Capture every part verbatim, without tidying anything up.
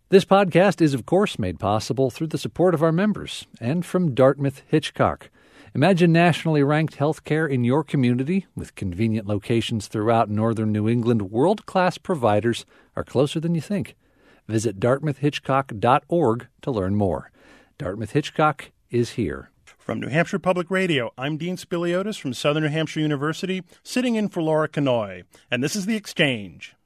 This podcast is, of course, made possible through the support of our members and from Dartmouth Hitchcock. Imagine nationally ranked healthcare in your community with convenient locations throughout northern New England. World-class providers are closer than you think. Visit dartmouth hitchcock dot org to learn more. Dartmouth Hitchcock is here. From New Hampshire Public Radio, I'm Dean Spiliotis from Southern New Hampshire University, sitting in for Laura Kanoy, and this is The Exchange.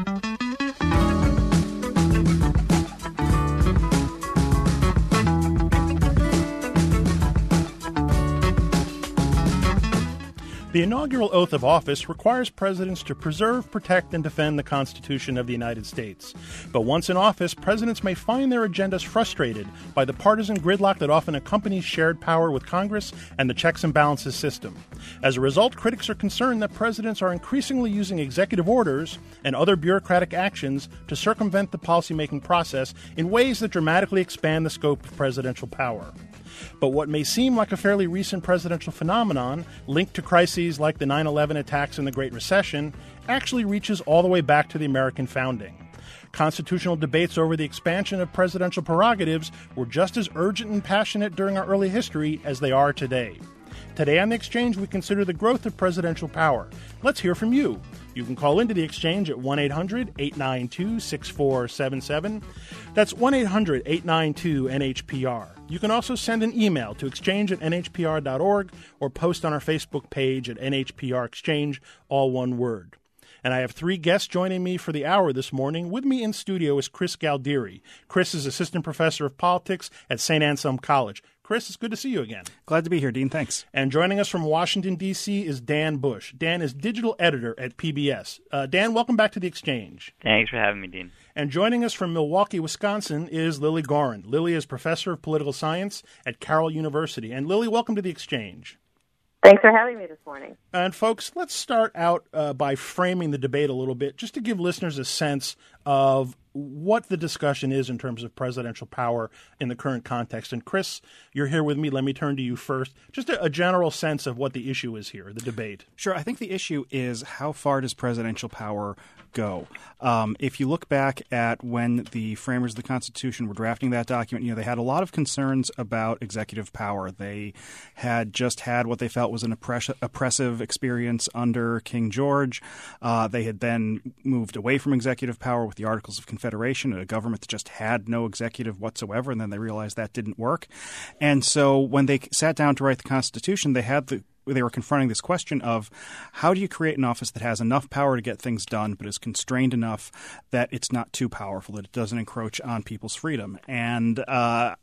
The inaugural oath of office requires presidents to preserve, protect, and defend the Constitution of the United States. But once in office, presidents may find their agendas frustrated by the partisan gridlock that often accompanies shared power with Congress and the checks and balances system. As a result, critics are concerned that presidents are increasingly using executive orders and other bureaucratic actions to circumvent the policymaking process in ways that dramatically expand the scope of presidential power. But what may seem like a fairly recent presidential phenomenon, linked to crises like the nine eleven attacks and the Great Recession, actually reaches all the way back to the American founding. Constitutional debates over the expansion of presidential prerogatives were just as urgent and passionate during our early history as they are today. Today on The Exchange, we consider the growth of presidential power. Let's hear from you. You can call into The Exchange at one eight hundred eight nine two six four seven seven. That's one eight hundred eight nine two N H P R. You can also send an email to exchange at N H P R dot org or post on our Facebook page at N H P R Exchange, all one word. And I have three guests joining me for the hour this morning. With me in studio is Chris Galdieri. Chris is Assistant Professor of Politics at Saint Anselm College. Chris, it's good to see you again. Glad to be here, Dean. Thanks. And joining us from Washington, D C is Dan Bush. Dan is Digital Editor at P B S. Uh, Dan, welcome back to The Exchange. Thanks for having me, Dean. And joining us from Milwaukee, Wisconsin is Lily Gorin. Lily is Professor of Political Science at Carroll University. And Lily, welcome to The Exchange. Thanks for having me this morning. And folks, let's start out uh, by framing the debate a little bit, just to give listeners a sense of what the discussion is in terms of presidential power in the current context. And Chris, you're here with me. Let me turn to you first. Just a, a general sense of what the issue is here, the debate. Sure. I think the issue is how far does presidential power go? Um, if you look back at when the framers of the Constitution were drafting that document, you know, they had a lot of concerns about executive power. They had just had what they felt was an oppress- oppressive experience under King George. Uh, they had then moved away from executive power with the Articles of Confederation, a government that just had no executive whatsoever, and then they realized that didn't work. And so when they sat down to write the Constitution, they had the they were confronting this question of how do you create an office that has enough power to get things done but is constrained enough that it's not too powerful, that it doesn't encroach on people's freedom. And uh,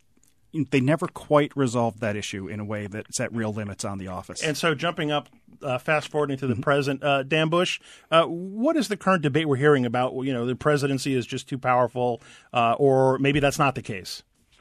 they never quite resolved that issue in a way that set real limits on the office. And so jumping up, uh, fast forwarding to the mm-hmm. present, uh, Dan Bush, uh, what is the current debate we're hearing about? You know, the presidency is just too powerful, uh, or maybe that's not the case?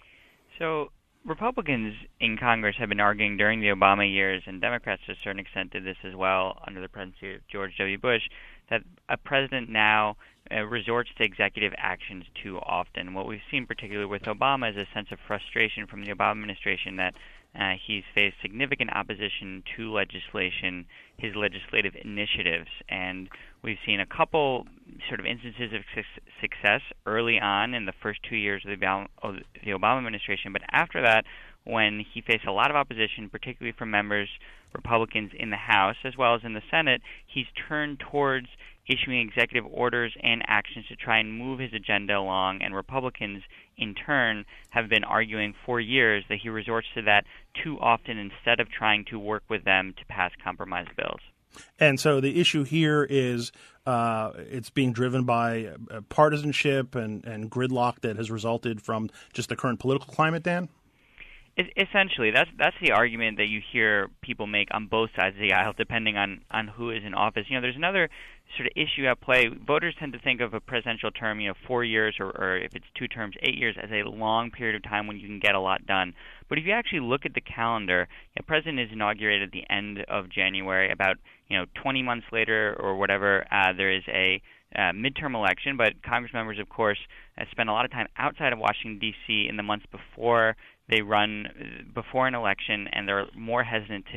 So Republicans in Congress have been arguing during the Obama years, and Democrats to a certain extent did this as well under the presidency of George W. Bush, that a president now uh, resorts to executive actions too often. What we've seen particularly with Obama is a sense of frustration from the Obama administration that uh, he's faced significant opposition to legislation, his legislative initiatives, and we've seen a couple sort of instances of success early on in the first two years of the Obama administration, but after that, when he faced a lot of opposition, particularly from members, Republicans in the House as well as in the Senate, he's turned towards issuing executive orders and actions to try and move his agenda along, and Republicans in turn have been arguing for years that he resorts to that too often instead of trying to work with them to pass compromise bills. And so the issue here is uh, it's being driven by uh, partisanship and, and gridlock that has resulted from just the current political climate, Dan? Essentially, that's that's the argument that you hear people make on both sides of the aisle, depending on, on who is in office. You know, there's another sort of issue at play. Voters tend to think of a presidential term, you know, four years, or, or if it's two terms, eight years, as a long period of time when you can get a lot done. But if you actually look at the calendar, the president is inaugurated at the end of January. About you know twenty months later, or whatever, uh, there is a uh, midterm election. But Congress members, of course, uh, spend a lot of time outside of Washington D C in the months before they run before an election, and they're more hesitant to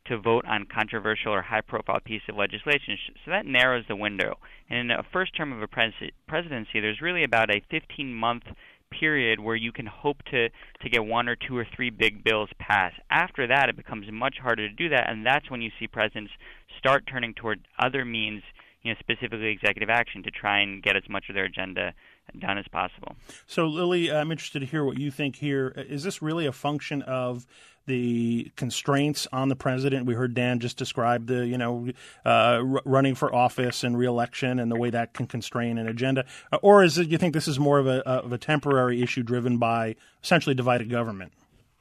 to vote on controversial or high-profile piece of legislation. So that narrows the window. And in a first term of a pres- presidency, there's really about a fifteen-month period where you can hope to, to get one or two or three big bills passed. After that, it becomes much harder to do that, and that's when you see presidents start turning toward other means, you know, specifically executive action, to try and get as much of their agenda done as possible. So, Lily, I'm interested to hear what you think here. Is this really a function of the constraints on the president? We heard Dan just describe the, you know, uh, r- running for office and reelection and the way that can constrain an agenda. Uh, or is it, you think this is more of a, of a temporary issue driven by essentially divided government?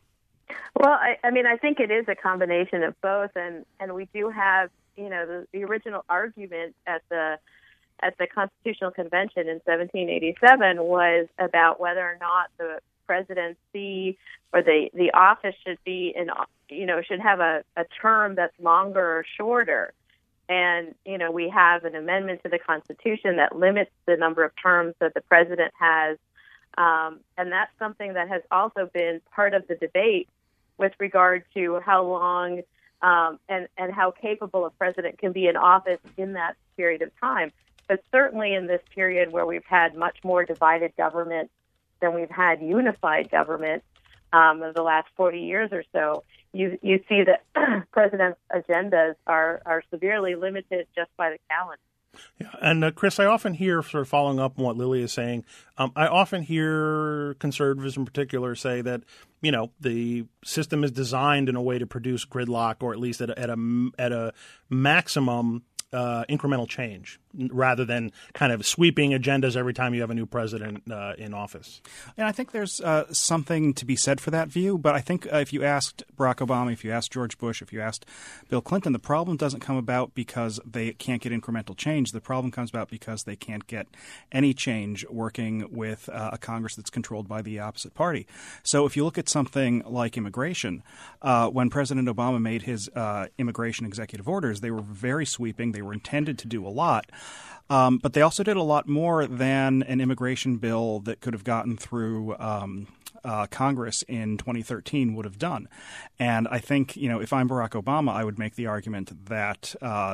Well, I, I mean, I think it is a combination of both. And, and we do have, you know, the, the original argument at the at the Constitutional Convention in seventeen eighty-seven was about whether or not the presidency or the, the office should be in, you know, should have a, a term that's longer or shorter. And, you know, we have an amendment to the Constitution that limits the number of terms that the president has. Um, and that's something that has also been part of the debate with regard to how long um, and, and how capable a president can be in office in that period of time. But certainly in this period where we've had much more divided government than we've had unified government um, in the last forty years or so, you you see that president's agendas are, are severely limited just by the calendar. Yeah, and uh, Chris, I often hear, sort of following up on what Lily is saying, um, I often hear conservatives in particular say that, you know, the system is designed in a way to produce gridlock, or at least at a, at a, at a maximum Uh, incremental change rather than kind of sweeping agendas every time you have a new president uh, in office. And I think there's uh, something to be said for that view. But I think uh, if you asked Barack Obama, if you asked George Bush, if you asked Bill Clinton, the problem doesn't come about because they can't get incremental change. The problem comes about because they can't get any change working with uh, a Congress that's controlled by the opposite party. So if you look at something like immigration, uh, when President Obama made his uh, immigration executive orders, they were very sweeping. They were intended to do a lot. Um, but they also did a lot more than an immigration bill that could have gotten through um, uh, Congress in twenty thirteen would have done. And I think, you know, if I'm Barack Obama, I would make the argument that uh,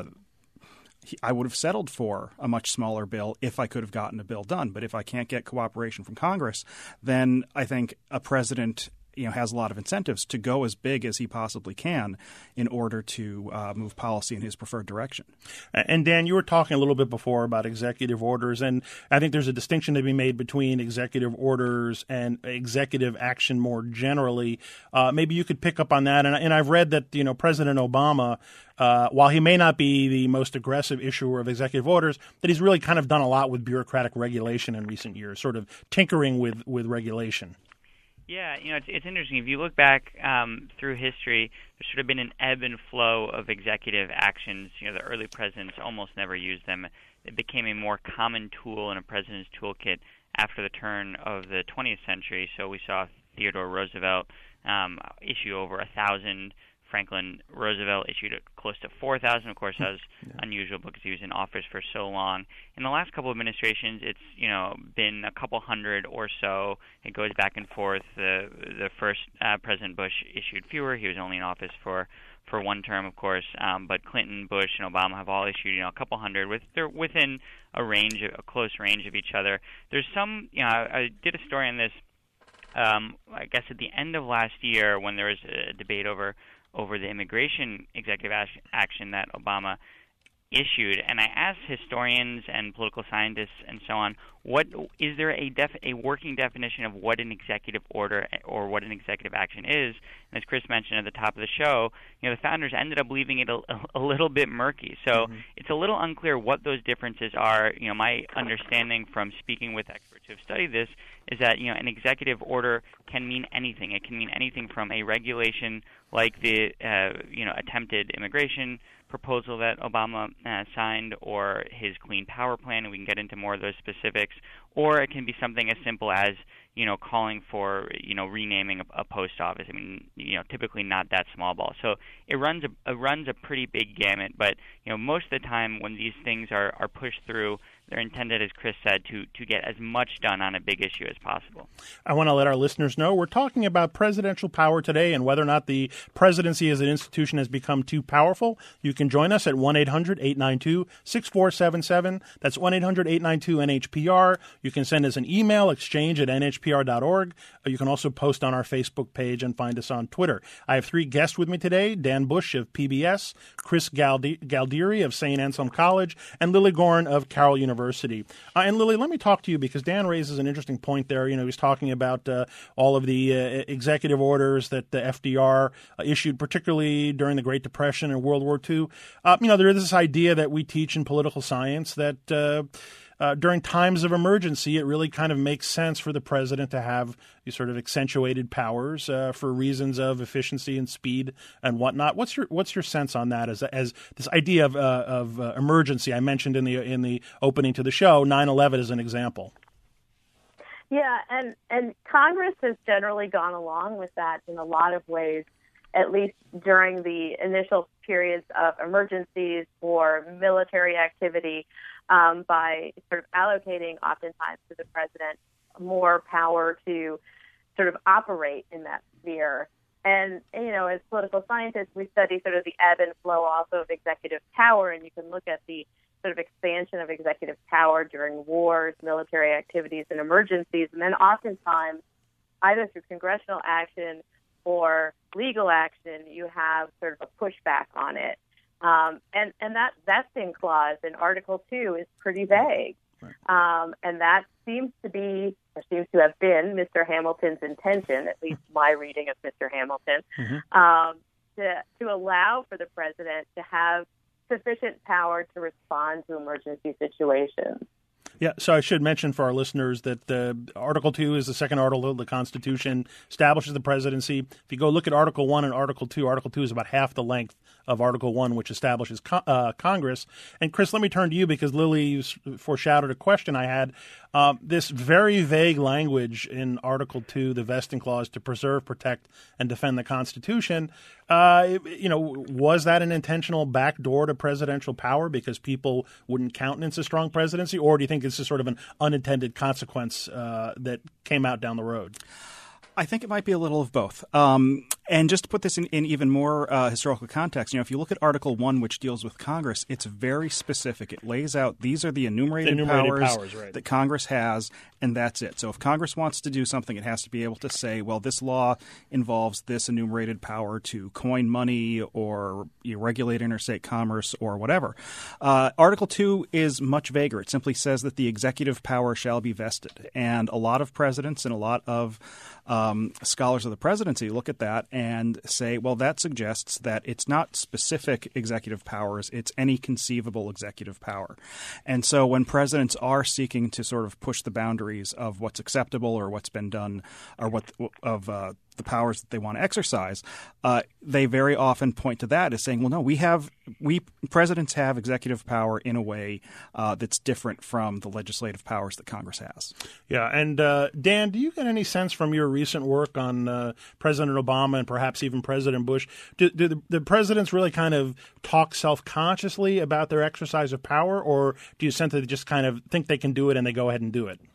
he, I would have settled for a much smaller bill if I could have gotten a bill done. But if I can't get cooperation from Congress, then I think a president you know, has a lot of incentives to go as big as he possibly can in order to uh, move policy in his preferred direction. And Dan, you were talking a little bit before about executive orders, and I think there's a distinction to be made between executive orders and executive action more generally. Uh, maybe you could pick up on that. And, and I've read that, you know, President Obama, uh, while he may not be the most aggressive issuer of executive orders, that he's really kind of done a lot with bureaucratic regulation in recent years, sort of tinkering with, with regulation. Yeah, you know, it's, it's interesting. If you look back um, through history, there's sort of been an ebb and flow of executive actions. You know, the early presidents almost never used them. It became a more common tool in a president's toolkit after the turn of the twentieth century. So we saw Theodore Roosevelt um, issue over a thousand. Franklin Roosevelt issued close to four thousand. Of course, that was yeah. unusual because he was in office for so long. In the last couple of administrations, it's you know been a couple hundred or so. It goes back and forth. The the first uh, President Bush issued fewer. He was only in office for, for one term, of course. Um, but Clinton, Bush, and Obama have all issued you know a couple hundred. With they're within a range, a close range of each other. There's some. You know, I, I did a story on this. Um, I guess at the end of last year when there was a debate over. over the immigration executive action that Obama issued, and I asked historians and political scientists and so on, what is there a def, a working definition of what an executive order or what an executive action is? And as Chris mentioned at the top of the show, you know, the founders ended up leaving it a, a little bit murky. So mm-hmm. it's a little unclear what those differences are. You know, my understanding from speaking with experts who have studied this is that, you know, an executive order can mean anything. It can mean anything from a regulation like the, uh, you know, attempted immigration proposal that Obama uh, signed, or his Clean Power Plan, and we can get into more of those specifics, or it can be something as simple as, you know, calling for, you know, renaming a, a post office. I mean, you know, typically not that small ball. So it runs a it runs a pretty big gamut, but, you know, most of the time when these things are, are pushed through, they're intended, as Chris said, to, to get as much done on a big issue as possible. I want to let our listeners know we're talking about presidential power today and whether or not the presidency as an institution has become too powerful. You can join us at one eight hundred eight nine two six four seven seven. That's one eight hundred eight nine two N H P R. You can send us an email, exchange at N H P R dot org. You can also post on our Facebook page and find us on Twitter. I have three guests with me today: Dan Bush of P B S, Chris Galdi- Galdieri of Saint Anselm College, and Lilly Goren of Carroll University. Uh, and Lilly, let me talk to you because Dan raises an interesting point there. You know, he's talking about uh, all of the uh, executive orders that the F D R uh, issued, particularly during the Great Depression and World War Two. Uh, you know, there is this idea that we teach in political science that uh, Uh, during times of emergency, it really kind of makes sense for the president to have these sort of accentuated powers uh, for reasons of efficiency and speed and whatnot. What's your what's your sense on that as as this idea of uh, of uh, emergency? I mentioned in the in the opening to the show, nine eleven as an example. Yeah, and and Congress has generally gone along with that in a lot of ways, at least during the initial periods of emergencies or military activity. Um, by sort of allocating oftentimes to the president more power to sort of operate in that sphere. And, you know, as political scientists, we study sort of the ebb and flow also of executive power, and you can look at the sort of expansion of executive power during wars, military activities, and emergencies. And then oftentimes, either through congressional action or legal action, you have sort of a pushback on it. Um, and, and that vesting clause in Article two is pretty vague. Right. Um, and that seems to be, or seems to have been, Mister Hamilton's intention, at least my reading of Mister Hamilton, mm-hmm. um, to, to allow for the president to have sufficient power to respond to emergency situations. Yeah, so I should mention for our listeners that uh, Article two is the second article of the Constitution, establishes the presidency. If you go look at Article one and Article two, Article two is about half the length of Article one, which establishes co- uh, Congress. And, Chris, let me turn to you because Lilly foreshadowed a question I had. Um, this very vague language in Article two, the vesting clause, to preserve, protect, and defend the Constitution, uh, you know, was that an intentional backdoor to presidential power because people wouldn't countenance a strong presidency, or do you think it's just sort of an unintended consequence uh, that came out down the road? I think it might be a little of both. Um, and just to put this in, in even more uh, historical context, you know, if you look at Article one, which deals with Congress, it's very specific. It lays out these are the enumerated, the enumerated powers, powers right. that Congress has, and that's it. So if Congress wants to do something, it has to be able to say, well, this law involves this enumerated power to coin money or you know, regulate interstate commerce or whatever. Uh, Article two is much vaguer. It simply says that the executive power shall be vested. And a lot of presidents and a lot of Um, scholars of the presidency look at that and say, well, that suggests that it's not specific executive powers, it's any conceivable executive power. And so when presidents are seeking to sort of push the boundaries of what's acceptable or what's been done or what of uh, the powers that they want to exercise, uh, they very often point to that as saying, well, no, we have we presidents have executive power in a way uh, that's different from the legislative powers that Congress has. Yeah. And uh, Dan, do you get any sense from your recent work on uh, President Obama and perhaps even President Bush, do, do the, the presidents really kind of talk self-consciously about their exercise of power, or do you sense that they just kind of think they can do it and they go ahead and do it?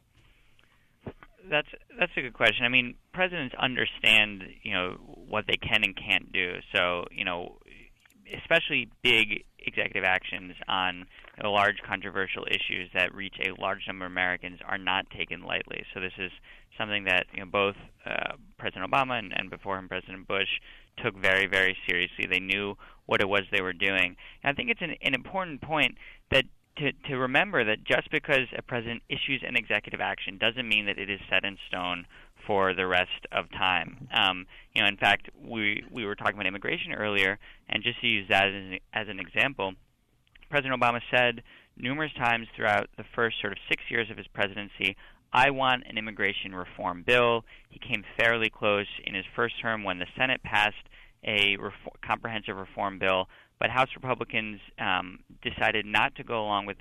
That's that's a good question. I mean, presidents understand, you know, what they can and can't do. So, you know, especially big executive actions on you know, large controversial issues that reach a large number of Americans are not taken lightly. So this is something that you know both uh, President Obama and, and before him President Bush took very, very seriously. They knew what it was they were doing. And I think it's an, an important point that To, to remember that just because a president issues an executive action doesn't mean that it is set in stone for the rest of time. Um, you know, in fact, we we were talking about immigration earlier, and just to use that as an, as an example, President Obama said numerous times throughout the first sort of six years of his presidency, I want an immigration reform bill. He came fairly close in his first term when the Senate passed a reform, comprehensive reform bill. But House Republicans um, decided not to go along with that.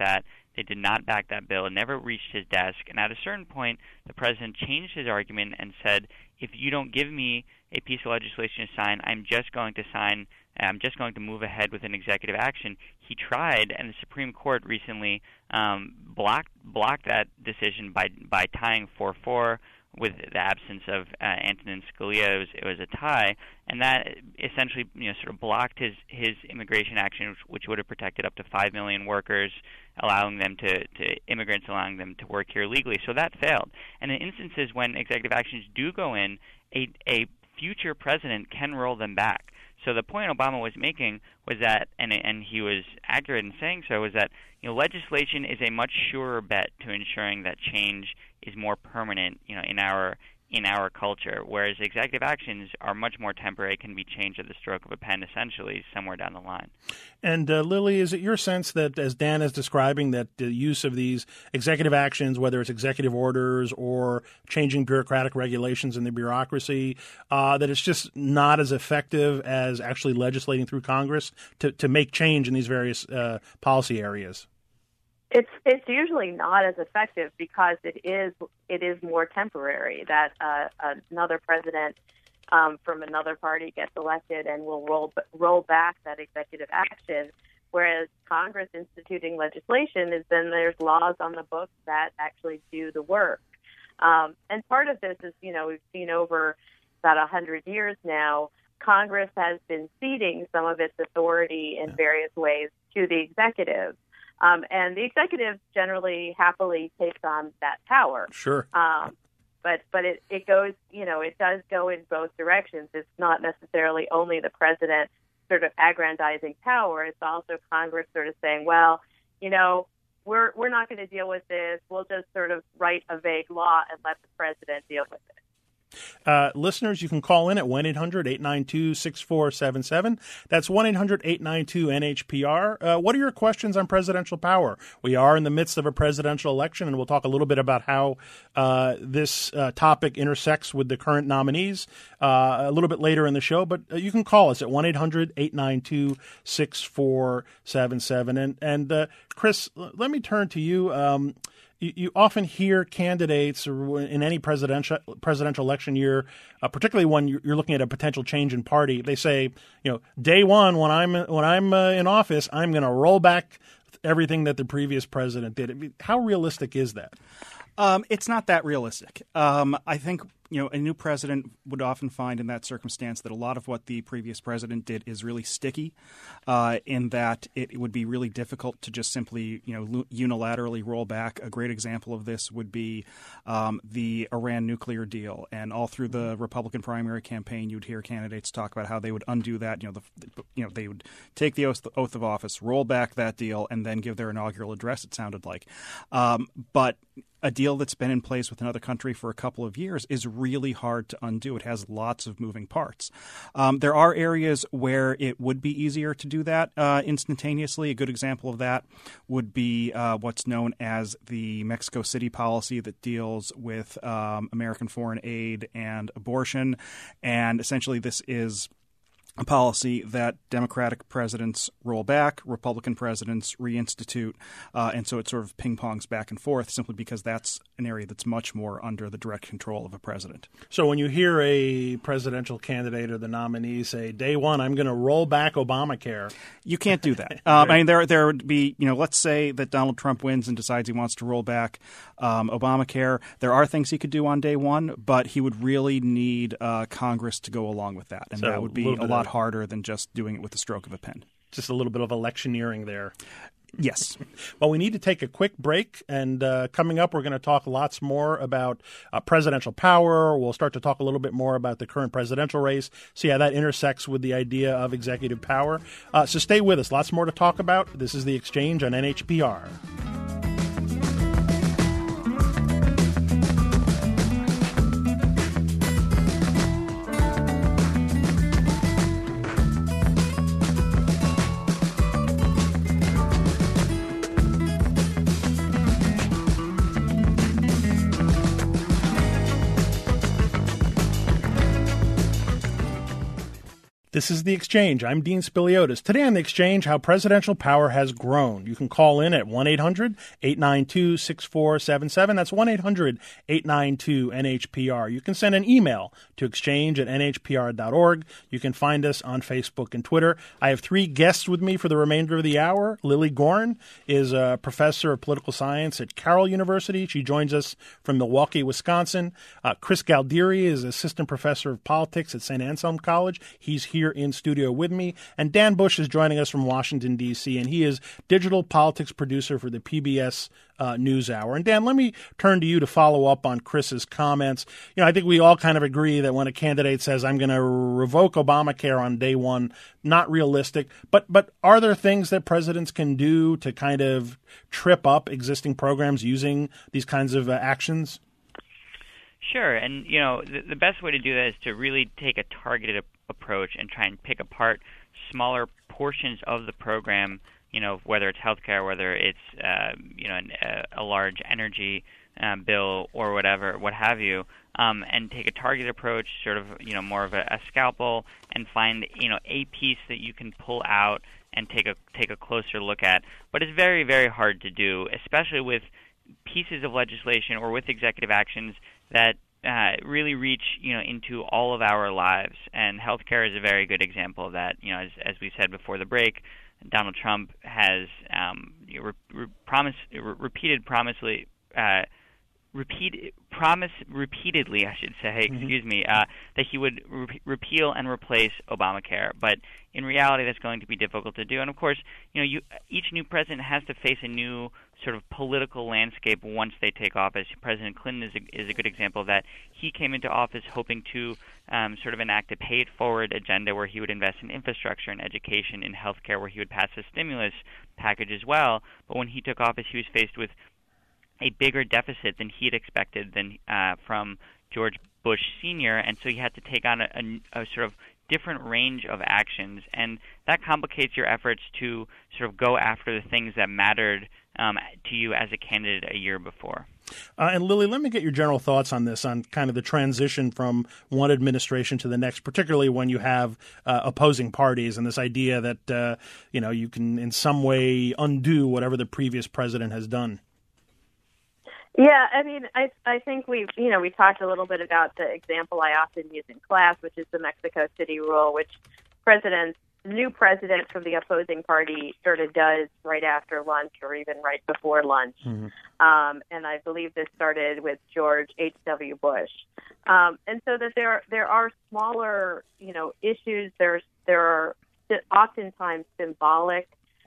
They did not back that bill. It never reached his desk. And at a certain point, the president changed his argument and said, if you don't give me a piece of legislation to sign, I'm just going to sign, I'm just going to move ahead with an executive action. He tried, and the Supreme Court recently um, blocked blocked that decision by by tying four four. With the absence of uh, Antonin Scalia, it was, it was a tie, and that essentially, you know, sort of blocked his, his immigration action, which, which would have protected up to five million workers, allowing them to, to immigrants, allowing them to work here legally. So that failed. And in instances when executive actions do go in, a, a future president can roll them back. So the point Obama was making was that, and and he was accurate in saying so, was that, you know, legislation is a much surer bet to ensuring that change is more permanent, you know, in our in our culture, whereas executive actions are much more temporary, can be changed at the stroke of a pen, essentially, somewhere down the line. And uh, Lily, is it your sense that, as Dan is describing, that the use of these executive actions, whether it's executive orders or changing bureaucratic regulations in the bureaucracy, uh, that it's just not as effective as actually legislating through Congress to, to make change in these various uh, policy areas? It's it's usually not as effective because it is it is more temporary. That uh, another president um, from another party gets elected and will roll roll back that executive action, whereas Congress instituting legislation is then there's laws on the books that actually do the work. Um, and part of this is, you know, we've seen over about a hundred years now, Congress has been ceding some of its authority in various ways to the executive. Um, and the executive generally happily takes on that power. Sure. Um, but but it, it goes, you know, it does go in both directions. It's not necessarily only the president sort of aggrandizing power. It's also Congress sort of saying, well, you know, we're we're not going to deal with this. We'll just sort of write a vague law and let the president deal with it. Uh, listeners, you can call in at one eight hundred eight nine two six four seven seven. That's one eight hundred eight nine two N H P R. Uh, what are your questions on presidential power? We are in the midst of a presidential election, and we'll talk a little bit about how uh, this uh, topic intersects with the current nominees uh, a little bit later in the show. But uh, you can call us at one eight hundred eight nine two six four seven seven. And, and uh, Chris, let me turn to you. Um, You, you often hear candidates in any presidential presidential election year, uh, particularly when you're, you're looking at a potential change in party. They say, you know, day one when I'm when I'm uh, in office, I'm going to roll back everything that the previous president did. I mean, how realistic is that? Um, it's not that realistic. Um, I think, you know, a new president would often find in that circumstance that a lot of what the previous president did is really sticky, uh, in that it would be really difficult to just simply, you know, unilaterally roll back. A great example of this would be um, the Iran nuclear deal. And all through the Republican primary campaign, you'd hear candidates talk about how they would undo that. You know, the, you know, they would take the oath, the oath of office, roll back that deal, and then give their inaugural address, it sounded like. Um, but a deal that's been in place with another country for a couple of years is really hard to undo. It has lots of moving parts. Um, there are areas where it would be easier to do that uh, instantaneously. A good example of that would be uh, what's known as the Mexico City policy that deals with um, American foreign aid and abortion. And essentially this is a policy that Democratic presidents roll back, Republican presidents reinstitute, uh, and so it sort of ping-pongs back and forth simply because that's an area that's much more under the direct control of a president. So when you hear a presidential candidate or the nominee say, day one, I'm going to roll back Obamacare. You can't do that. um, I mean, there there would be, you know, let's say that Donald Trump wins and decides he wants to roll back um, Obamacare. There are things he could do on day one, but he would really need uh, Congress to go along with that, and so that would be a lot harder than just doing it with the stroke of a pen. Just a little bit of electioneering there. Yes. Well, we need to take a quick break, and uh, coming up, we're going to talk lots more about uh, presidential power. We'll start to talk a little bit more about the current presidential race, see how that intersects with the idea of executive power. Uh, so stay with us. Lots more to talk about. This is The Exchange on N H P R. This is The Exchange. I'm Dean Spiliotis. Today on The Exchange, how presidential power has grown. You can call in at one eight hundred eight nine two six four seven seven. That's one eight hundred eight nine two N H P R. You can send an email to exchange at N H P R dot org. You can find us on Facebook and Twitter. I have three guests with me for the remainder of the hour. Lily Goren is a professor of political science at Carroll University. She joins us from Milwaukee, Wisconsin. Uh, Chris Galdieri is assistant professor of politics at Saint Anselm College. He's here in studio with me. And Dan Bush is joining us from Washington, D C, and he is digital politics producer for the P B S uh, NewsHour. And Dan, let me turn to you to follow up on Chris's comments. You know, I think we all kind of agree that when a candidate says, I'm going to revoke Obamacare on day one, not realistic. But but are there things that presidents can do to kind of trip up existing programs using these kinds of uh, actions? Sure, and you know the, the best way to do that is to really take a targeted a- approach and try and pick apart smaller portions of the program. You know, whether it's healthcare, whether it's uh, you know an, a, a large energy um, bill or whatever, what have you, um, and take a targeted approach, sort of you know more of a, a scalpel, and find you know a piece that you can pull out and take a take a closer look at. But it's very very hard to do, especially with pieces of legislation or with executive actions that uh, really reach, you know, into all of our lives. And healthcare is a very good example of that. You know, as, as we said before the break, Donald Trump has um, re- re- promise, re- repeated promisely, uh, repeat, promise repeatedly, I should say, Mm-hmm. excuse me, uh, that he would re- repeal and replace Obamacare. But in reality, that's going to be difficult to do. And of course, you know, you, each new president has to face a new sort of political landscape once they take office. President Clinton is a, is a good example of that. He came into office hoping to um, sort of enact a pay-it-forward agenda where he would invest in infrastructure and education, in healthcare, where he would pass a stimulus package as well. But when he took office, he was faced with a bigger deficit than he had expected than uh, from George Bush Senior, and so he had to take on a, a, a sort of different range of actions, and that complicates your efforts to sort of go after the things that mattered um, to you as a candidate a year before. Uh, and Lily, let me get your general thoughts on this, on kind of the transition from one administration to the next, particularly when you have uh, opposing parties and this idea that, uh, you know, you can in some way undo whatever the previous president has done. Yeah, I mean, I I think we've, you know, we talked a little bit about the example I often use in class, which is the Mexico City rule, which presidents, new president from the opposing party sort of does right after lunch or even right before lunch. Mm-hmm. Um, and I believe this started with George H W. Bush. Um, and so that there there are smaller, you know, issues. There's there are oftentimes symbolic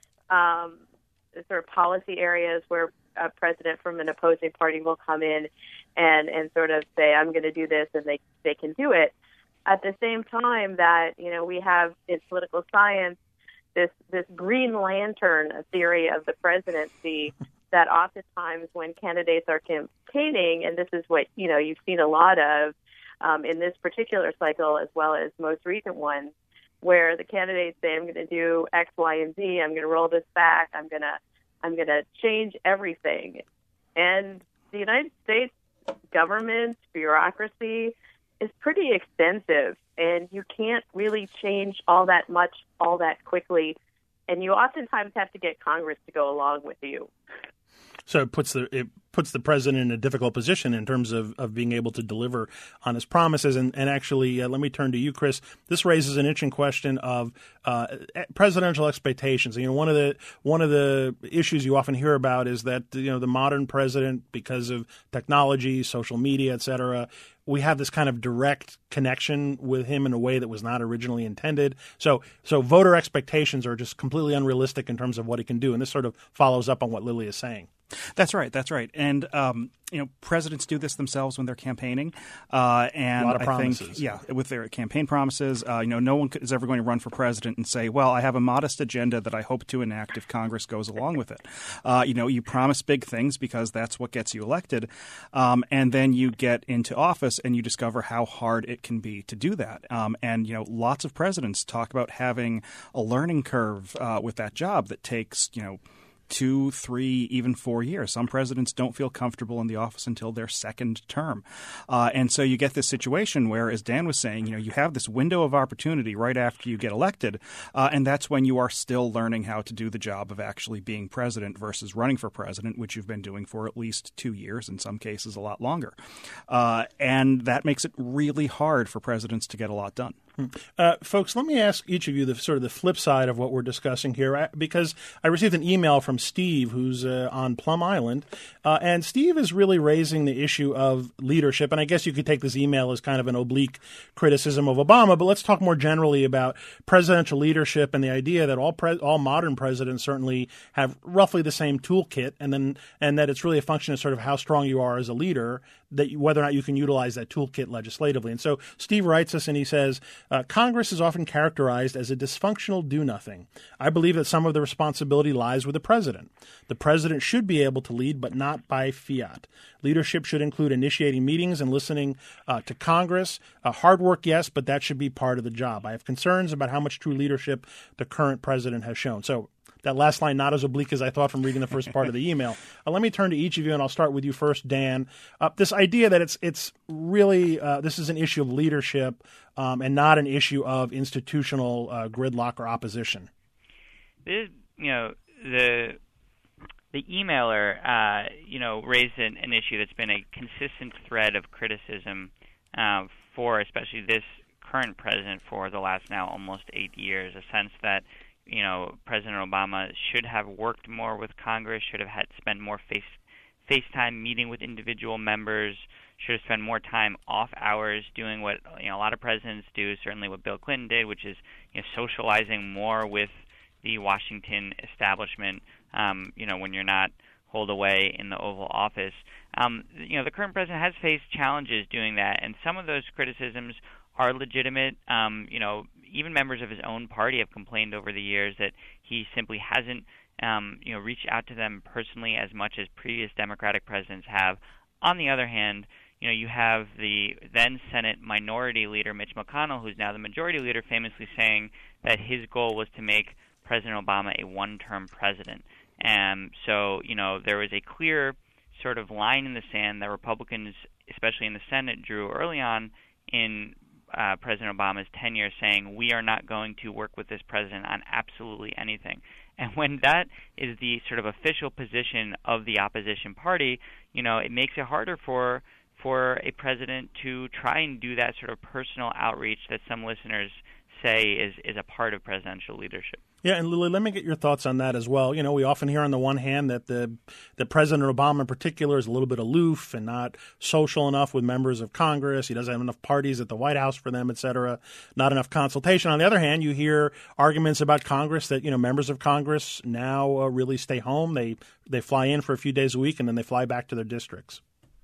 um, sort of policy areas where a president from an opposing party will come in and, and sort of say, I'm going to do this, and they, they can do it. At the same time that, you know, we have in political science this, this green lantern theory of the presidency that oftentimes when candidates are campaigning, and this is what, you know, you've seen a lot of um, in this particular cycle as well as most recent ones, where the candidates say, I'm going to do X, Y, and Z, I'm going to roll this back, I'm going to I'm going to change everything. And the United States government, bureaucracy is pretty extensive, and you can't really change all that much all that quickly. And you oftentimes have to get Congress to go along with you. So it puts the it puts the president in a difficult position in terms of, of being able to deliver on his promises. And, and actually, uh, let me turn to you, Chris. This raises an interesting question of uh, presidential expectations. You know, one of the one of the issues you often hear about is that, you know, the modern president, because of technology, social media, et cetera, we have this kind of direct connection with him in a way that was not originally intended. So so voter expectations are just completely unrealistic in terms of what he can do. And this sort of follows up on what Lily is saying. That's right. That's right. And, um, you know, presidents do this themselves when they're campaigning. Uh, and a lot of I promises. think, yeah, with their campaign promises, uh, you know, no one is ever going to run for president and say, well, I have a modest agenda that I hope to enact if Congress goes along with it. Uh, you know, you promise big things because that's what gets you elected. Um, and then you get into office and you discover how hard it can be to do that. Um, and, you know, lots of presidents talk about having a learning curve uh, with that job that takes, you know, two, three, even four years. Some presidents don't feel comfortable in the office until their second term. Uh, and so you get this situation where, as Dan was saying, you know, you have this window of opportunity right after you get elected, uh, and that's when you are still learning how to do the job of actually being president versus running for president, which you've been doing for at least two years, in some cases a lot longer. Uh, and that makes it really hard for presidents to get a lot done. Uh, folks, let me ask each of you the sort of the flip side of what we're discussing here, because I received an email from Steve, who's uh, on Plum Island, uh, and Steve is really raising the issue of leadership. And I guess you could take this email as kind of an oblique criticism of Obama, but let's talk more generally about presidential leadership and the idea that all pre- all modern presidents certainly have roughly the same toolkit, and then and that it's really a function of sort of how strong you are as a leader, that you, whether or not you can utilize that toolkit legislatively. And so Steve writes us, and he says, uh, Congress is often characterized as a dysfunctional do-nothing. I believe that some of the responsibility lies with the president. The president should be able to lead, but not by fiat. Leadership should include initiating meetings and listening uh, to Congress. Uh, hard work, yes, but that should be part of the job. I have concerns about how much true leadership the current president has shown. So that last line, not as oblique as I thought from reading the first part of the email. Uh, let me turn to each of you, and I'll start with you first, Dan. Uh, this idea that it's it's really uh, this is an issue of leadership um, and not an issue of institutional uh, gridlock or opposition. This, you know, the the emailer, uh, you know, raised an, an issue that's been a consistent thread of criticism uh, for especially this current president for the last now almost eight years. A sense that, you know, President Obama should have worked more with Congress, should have had spent more face FaceTime meeting with individual members, should have spent more time off hours doing what, you know, a lot of presidents do, certainly what Bill Clinton did, which is, you know, socializing more with the Washington establishment, um, you know, when you're not holed away in the Oval Office. Um, you know, the current president has faced challenges doing that, and some of those criticisms are legitimate. Um, you know, even members of his own party have complained over the years that he simply hasn't, um, you know, reached out to them personally as much as previous Democratic presidents have. On the other hand, you know, you have the then Senate Minority Leader Mitch McConnell, who's now the Majority Leader, famously saying that his goal was to make President Obama a one-term president. And so, you know, there was a clear sort of line in the sand that Republicans, especially in the Senate, drew early on in Uh, President Obama's tenure, saying we are not going to work with this president on absolutely anything. And when that is the sort of official position of the opposition party, you know, it makes it harder for for a president to try and do that sort of personal outreach that some listeners say is, is a part of presidential leadership. Yeah, and Lily, let me get your thoughts on that as well. You know, we often hear on the one hand that the that President Obama in particular is a little bit aloof and not social enough with members of Congress. He doesn't have enough parties at the White House for them, et cetera, not enough consultation. On the other hand, you hear arguments about Congress that, you know, members of Congress now uh, really stay home. They they fly in for a few days a week and then they fly back to their districts.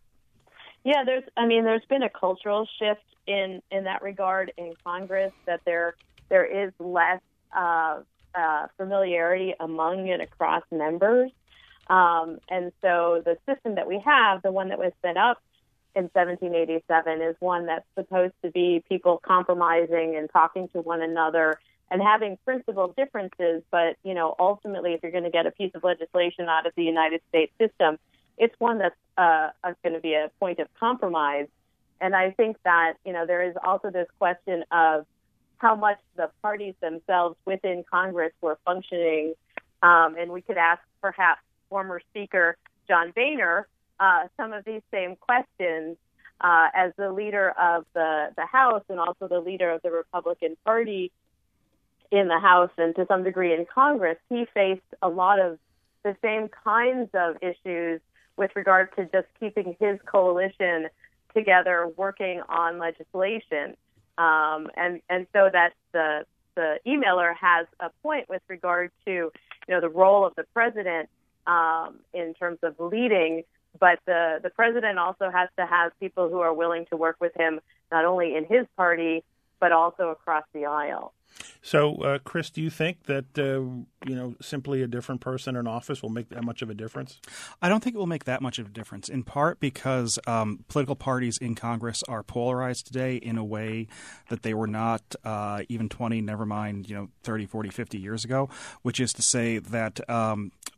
Yeah, there's I mean, there's been a cultural shift in, in that regard in Congress, that there there is less uh Uh, familiarity among and across members. Um, and so the system that we have, the one that was set up in seventeen eighty-seven, is one that's supposed to be people compromising and talking to one another and having principal differences. But, you know, ultimately, if you're going to get a piece of legislation out of the United States system, it's one that's uh, going to be a point of compromise. And I think that, you know, there is also this question of how much the parties themselves within Congress were functioning. Um, and we could ask perhaps former Speaker John Boehner uh, some of these same questions uh, as the leader of the, the House and also the leader of the Republican Party in the House and to some degree in Congress. He faced a lot of the same kinds of issues with regard to just keeping his coalition together working on legislation. Um, and, and so that the the emailer has a point with regard to, you know, the role of the president um, in terms of leading, but the, the president also has to have people who are willing to work with him, not only in his party, but also across the aisle. So, uh, Chris, do you think that, uh, you know, simply a different person in office will make that much of a difference? I don't think it will make that much of a difference, in part because um, political parties in Congress are polarized today in a way that they were not uh, even twenty, never mind, you know, thirty, forty, fifty years ago, which is to say that um,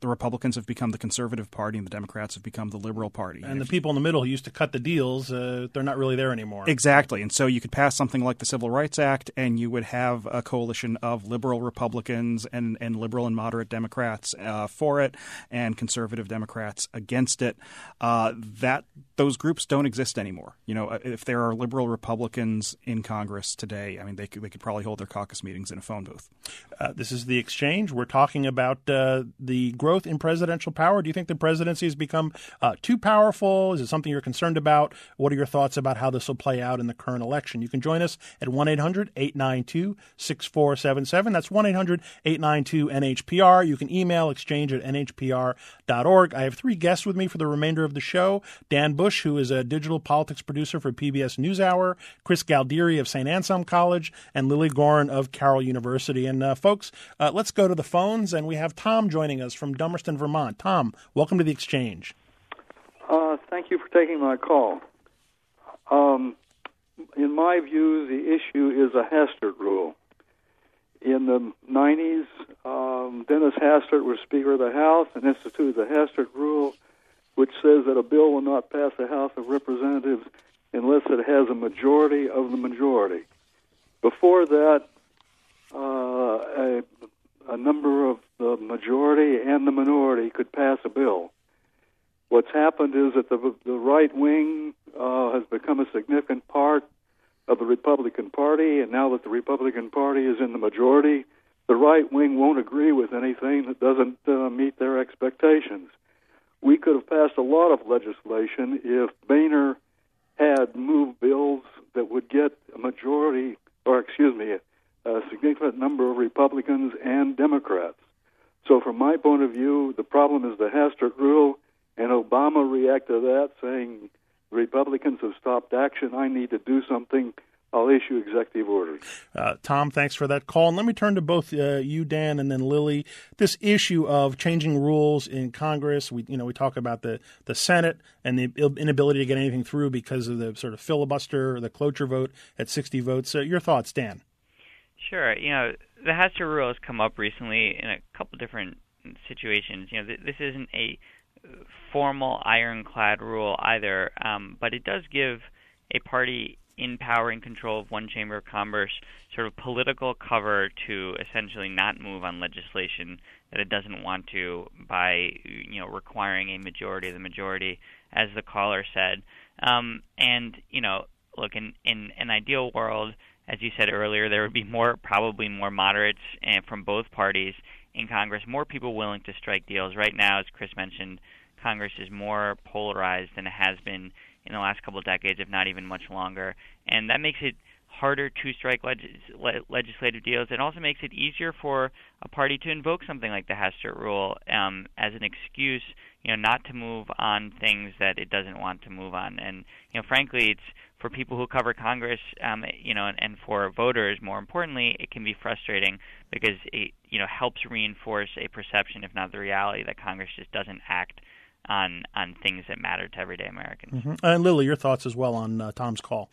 the Republicans have become the conservative party and the Democrats have become the liberal party. And the people in the middle who used to cut the deals, uh, they're not really there anymore. Exactly. And so you could pass something like the Civil Rights Act and you would have a coalition of liberal Republicans and, and liberal and moderate Democrats uh, for it and conservative Democrats against it. Uh, that those groups don't exist anymore. You know, if there are liberal Republicans in Congress today, I mean, they could, they could probably hold their caucus meetings in a phone booth. Uh, this is The Exchange. We're talking about uh, the growth in presidential power. Do you think the presidency has become uh, too powerful? Is it something you're concerned about? What are your thoughts about how this will play out in the current election? You can join us at one eight hundred eight nine two six four seven seven. That's one eight hundred eight nine two N H P R. You can email exchange at N H P R dot org. I have three guests with me for the remainder of the show. Dan Bush, who is a digital politics producer for P B S NewsHour, Chris Galdieri of Saint Anselm College, and Lily Gorin of Carroll University. And uh, folks, uh, let's go to the phones, and we have Tom joining us from Dummerston, Vermont. Tom, welcome to The Exchange. Uh, thank you for taking my call. Um, in my view, the issue is a Hastert rule. In the nineties, um, Dennis Hastert was Speaker of the House and instituted the Hastert rule, which says that a bill will not pass the House of Representatives unless it has a majority of the majority. Before that, uh, a, a number of the majority and the minority could pass a bill. What's happened is that the, the right wing uh, has become a significant part of the Republican Party, and now that the Republican Party is in the majority, the right wing won't agree with anything that doesn't uh, meet their expectations. We could have passed a lot of legislation if Boehner had moved bills that would get a majority, or excuse me, a significant number of Republicans and Democrats. So from my point of view, the problem is the Hastert rule, and Obama reacted to that saying, Republicans have stopped action. I need to do something. I'll issue executive orders. Uh, Tom, thanks for that call. And let me turn to both uh, you, Dan, and then Lily. This issue of changing rules in Congress, we you know we talk about the, the Senate and the inability to get anything through because of the sort of filibuster or the cloture vote at sixty votes. Uh, your thoughts, Dan? Sure. You know, the Hastert rule has come up recently in a couple different situations. You know, th- this isn't a formal ironclad rule either, um, but it does give a party in power and control of one chamber of commerce sort of political cover to essentially not move on legislation that it doesn't want to by, you know, requiring a majority of the majority, as the caller said. Um, and, you know, look, in, in an ideal world, as you said earlier, there would be more, probably more moderates uh, from both parties in Congress, more people willing to strike deals. Right now, as Chris mentioned, Congress is more polarized than it has been in the last couple of decades, if not even much longer. And that makes it harder to strike legis- le- legislative deals. It also makes it easier for a party to invoke something like the Hastert rule um, as an excuse, you know, not to move on things that it doesn't want to move on. And, you know, frankly, it's for people who cover Congress, um, you know, and, and for voters, more importantly, it can be frustrating because it, you know, helps reinforce a perception, if not the reality, that Congress just doesn't act on on things that matter to everyday Americans. Mm-hmm. And Lily, your thoughts as well on uh, Tom's call.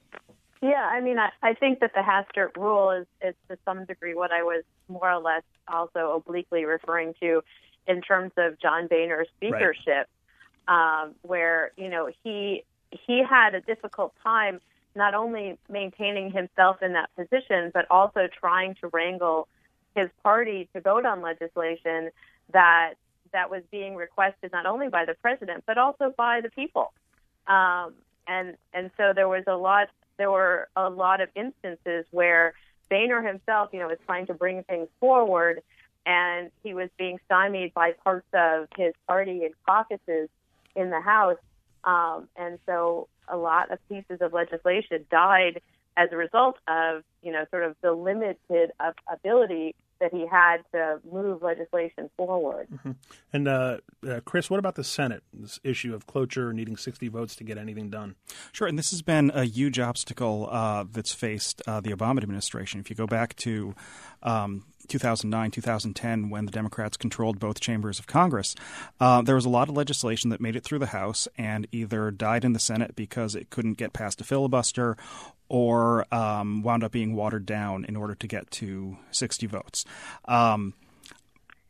Yeah, I mean, I, I think that the Hastert rule is, is to some degree what I was more or less also obliquely referring to in terms of John Boehner's speakership, right. um, where, you know, he he had a difficult time not only maintaining himself in that position, but also trying to wrangle his party to vote on legislation that that was being requested not only by the president, but also by the people. Um, and and so there was a lot there were a lot of instances where Boehner himself, you know, was trying to bring things forward, and he was being stymied by parts of his party and caucuses in the House. Um, and so a lot of pieces of legislation died as a result of, you know, sort of the limited uh, ability that he had to move legislation forward. Mm-hmm. And uh, uh, Chris, what about the Senate, this issue of cloture needing sixty votes to get anything done? Sure, and this has been a huge obstacle uh, that's faced uh, the Obama administration. If you go back to um, two thousand nine, two thousand ten, when the Democrats controlled both chambers of Congress, uh, there was a lot of legislation that made it through the House and either died in the Senate because it couldn't get past a filibuster or um, wound up being watered down in order to get to sixty votes. Um,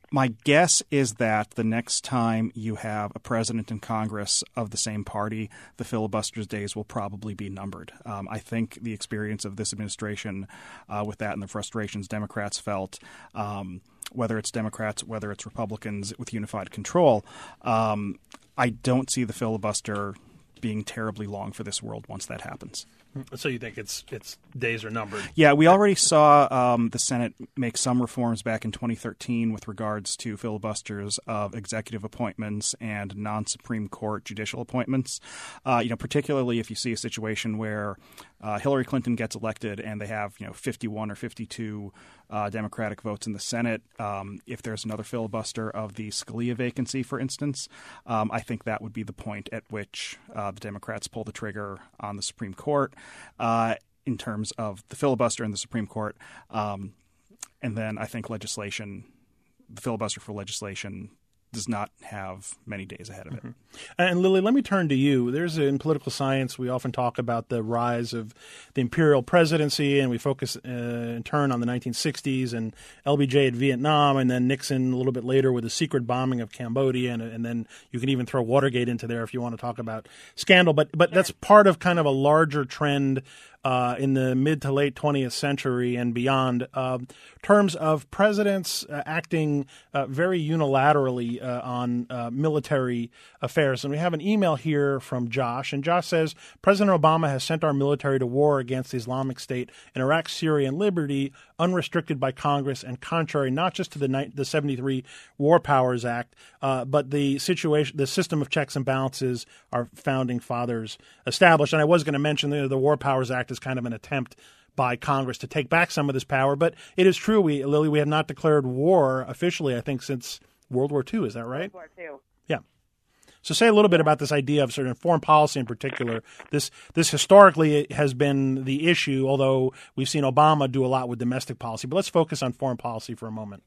My guess is that the next time you have a president in Congress of the same party, the filibuster's days will probably be numbered. Um, I think the experience of this administration uh, with that and the frustrations Democrats felt, um, whether it's Democrats, whether it's Republicans with unified control, um, I don't see the filibuster being terribly long for this world once that happens. So you think it's it's days are numbered? Yeah, we already saw um, the Senate make some reforms back in twenty thirteen with regards to filibusters of executive appointments and non-Supreme Court judicial appointments. Uh, you know, particularly if you see a situation where uh, Hillary Clinton gets elected and they have you know fifty-one or fifty-two uh, Democratic votes in the Senate. Um, if there's another filibuster of the Scalia vacancy, for instance, um, I think that would be the point at which uh, the Democrats pull the trigger on the Supreme Court. Uh, in terms of the filibuster in the Supreme Court. Um, and then I think legislation, the filibuster for legislation does not have many days ahead of it. Mm-hmm. And Lily, let me turn to you. There's a, in political science, we often talk about the rise of the imperial presidency, and we focus uh, in turn on the nineteen sixties and L B J at Vietnam, and then Nixon a little bit later with the secret bombing of Cambodia, and, and then you can even throw Watergate into there if you want to talk about scandal. But but that's part of kind of a larger trend Uh, in the mid to late twentieth century and beyond, uh, terms of presidents uh, acting uh, very unilaterally uh, on uh, military affairs. And we have an email here from Josh, and Josh says, President Obama has sent our military to war against the Islamic State in Iraq, Syria, and Liberty, unrestricted by Congress and contrary not just to the, ni- the seventy-three War Powers Act, uh, but the situation, the system of checks and balances our founding fathers established. And I was going to mention the, the War Powers Act is kind of an attempt by Congress to take back some of this power. But it is true, we Lily, we have not declared war officially, I think, since World War Two. Is that right? World War Two. Yeah. So say a little bit about this idea of sort of foreign policy in particular. This this historically has been the issue, although we've seen Obama do a lot with domestic policy. But let's focus on foreign policy for a moment.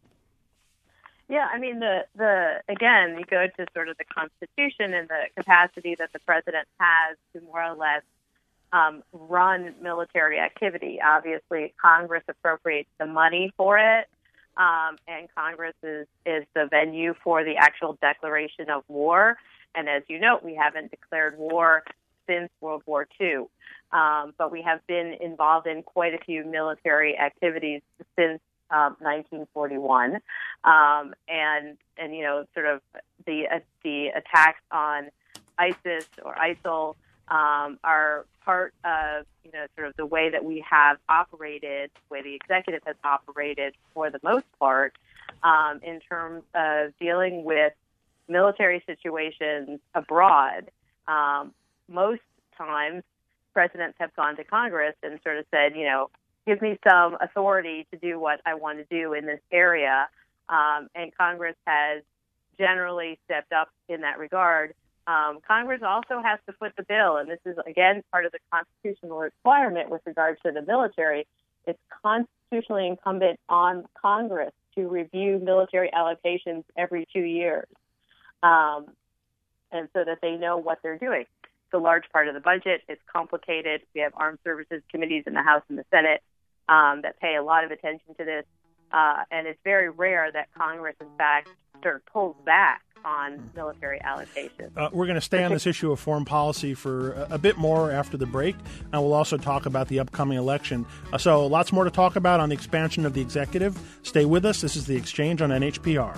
Yeah, I mean, the, the again, you go to sort of the Constitution and the capacity that the president has to more or less um, run military activity. Obviously, Congress appropriates the money for it, um, and Congress is, is the venue for the actual declaration of war. And as you note, we haven't declared war since World War Two, um, but we have been involved in quite a few military activities since Um, nineteen forty-one, um, and and you know sort of the uh, the attacks on ISIS or ISIL um, are part of you know sort of the way that we have operated, the way the executive has operated for the most part, um, in terms of dealing with military situations abroad. Um, most times, presidents have gone to Congress and sort of said, you know. give me some authority to do what I want to do in this area. Um, and Congress has generally stepped up in that regard. Um, Congress also has to foot the bill, and this is, again, part of the constitutional requirement with regard to the military. It's constitutionally incumbent on Congress to review military allocations every two years, um, and so that they know what they're doing. It's a large part of the budget. It's complicated. We have armed services committees in the House and the Senate um, that pay a lot of attention to this. Uh, and it's very rare that Congress, in fact, sort of pulls back on military allocation. Uh, we're going to stay on this issue of foreign policy for a, a bit more after the break, and we'll also talk about the upcoming election. Uh, so lots more to talk about on the expansion of the executive. Stay with us. This is The Exchange on N H P R.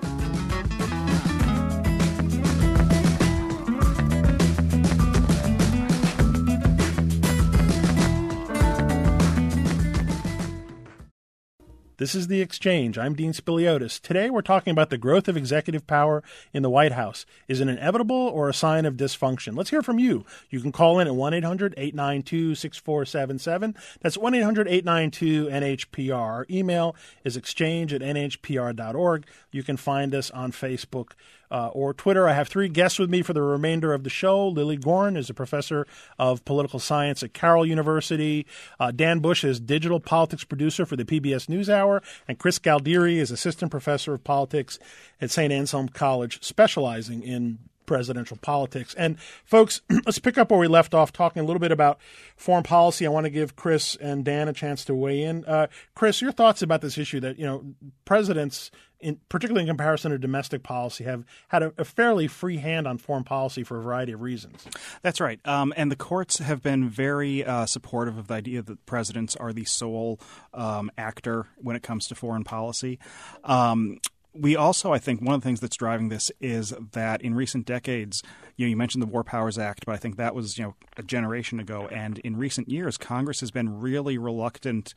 This is The Exchange. I'm Dean Spiliotis. Today we're talking about the growth of executive power in the White House. Is it inevitable or a sign of dysfunction? Let's hear from you. You can call in at one eight hundred eight nine two six four seven seven. That's one eight hundred eight nine two N H P R. Our email is exchange at N H P R dot org. You can find us on Facebook uh, or Twitter. I have three guests with me for the remainder of the show. Lily Goren is a professor of political science at Carroll University. Uh, Dan Bush is digital politics producer for the P B S NewsHour. And Chris Galdieri is assistant professor of politics at Saint Anselm College, specializing in presidential politics. And folks, let's pick up where we left off, talking a little bit about foreign policy. I want to give Chris and Dan a chance to weigh in. Uh, Chris, your thoughts about this issue that, you know, presidents in, particularly in comparison to domestic policy, have had a, a fairly free hand on foreign policy for a variety of reasons. That's right. Um, and the courts have been very uh, supportive of the idea that presidents are the sole um, actor when it comes to foreign policy. Um, we also, I think, one of the things that's driving this is that in recent decades, you know, you mentioned the War Powers Act, but I think that was, you know, a generation ago. And in recent years, Congress has been really reluctant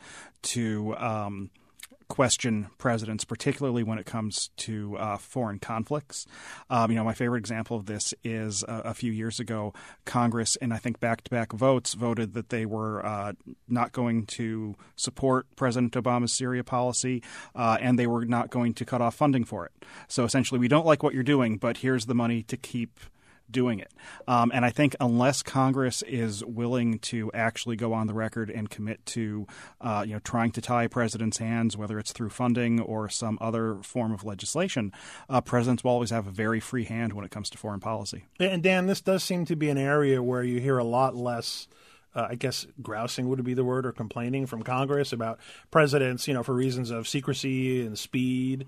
to um, question presidents, particularly when it comes to uh, foreign conflicts. Um, you know, my favorite example of this is uh, a few years ago, Congress, in I think back-to-back votes, voted that they were uh, not going to support President Obama's Syria policy, uh, and they were not going to cut off funding for it. So essentially, we don't like what you're doing, but here's the money to keep doing it. Um, and I think unless Congress is willing to actually go on the record and commit to, uh, you know, trying to tie presidents' hands, whether it's through funding or some other form of legislation, uh, presidents will always have a very free hand when it comes to foreign policy. And Dan, this does seem to be an area where you hear a lot less Uh, I guess grousing would be the word, or complaining from Congress about presidents, you know, for reasons of secrecy and speed,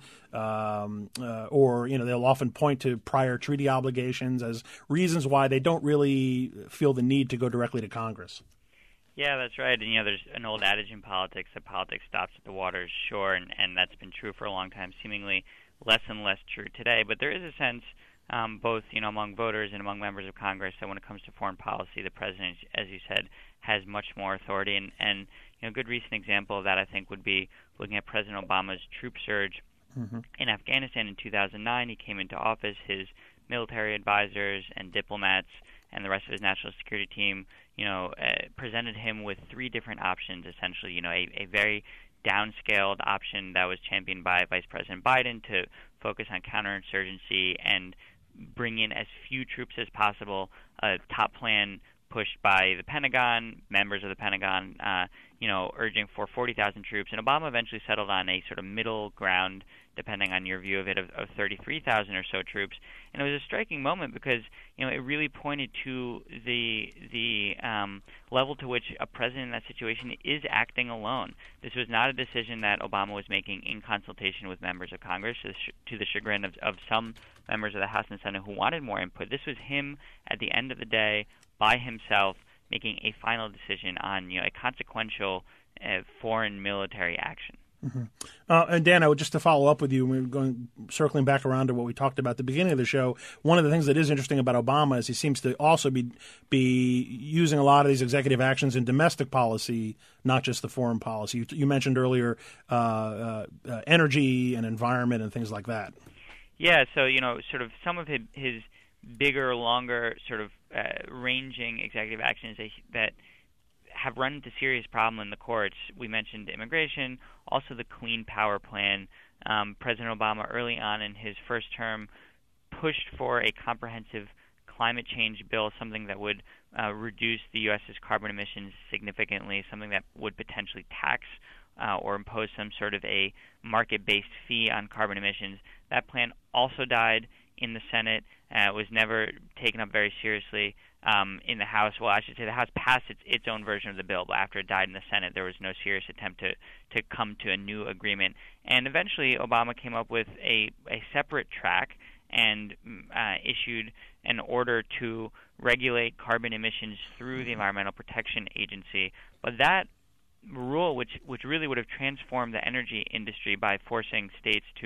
um, uh, or, you know, they'll often point to prior treaty obligations as reasons why they don't really feel the need to go directly to Congress. Yeah, that's right. And, you know, there's an old adage in politics that politics stops at the water's shore, and, and that's been true for a long time, seemingly less and less true today. But there is a sense Um, both, you know, among voters and among members of Congress, that when it comes to foreign policy, the president, as you said, has much more authority. And, and you know, a good recent example of that, I think, would be looking at President Obama's troop surge mm-hmm. in Afghanistan in two thousand nine. He came into office. His military advisors and diplomats and the rest of his national security team, you know, uh, presented him with three different options, essentially. You know, a, a very downscaled option that was championed by Vice President Biden to focus on counterinsurgency and bring in as few troops as possible, a top plan pushed by the Pentagon, members of the Pentagon, uh, you know, urging for forty thousand troops. And Obama eventually settled on a sort of middle ground, depending on your view of it, of, of thirty-three thousand or so troops. And it was a striking moment because, you know, it really pointed to the the um, level to which a president in that situation is acting alone. This was not a decision that Obama was making in consultation with members of Congress, to the, sh- to the chagrin of, of some members of the House and Senate who wanted more input. This was him, at the end of the day, by himself, making a final decision on, you know, a consequential uh, foreign military action. Mm-hmm. Uh, and Dan, I would just to follow up with you, we're going circling back around to what we talked about at the beginning of the show. One of the things that is interesting about Obama is he seems to also be be using a lot of these executive actions in domestic policy, not just the foreign policy. You, you mentioned earlier uh, uh, uh, energy and environment and things like that. Yeah, so, you know, sort of some of his, his bigger, longer, sort of uh, ranging executive actions that have run into serious problem in the courts. We mentioned immigration, also the Clean Power Plan. Um, President Obama, early on in his first term, pushed for a comprehensive climate change bill, something that would uh, reduce the U S's carbon emissions significantly, something that would potentially tax uh, or impose some sort of a market-based fee on carbon emissions. That plan also died in the Senate. Uh, was never taken up very seriously um, in the House. Well, I should say the House passed its, its own version of the bill, but after it died in the Senate, there was no serious attempt to, to come to a new agreement. And eventually, Obama came up with a, a separate track and uh, issued an order to regulate carbon emissions through the Environmental Protection Agency. But that rule, which, which really would have transformed the energy industry by forcing states to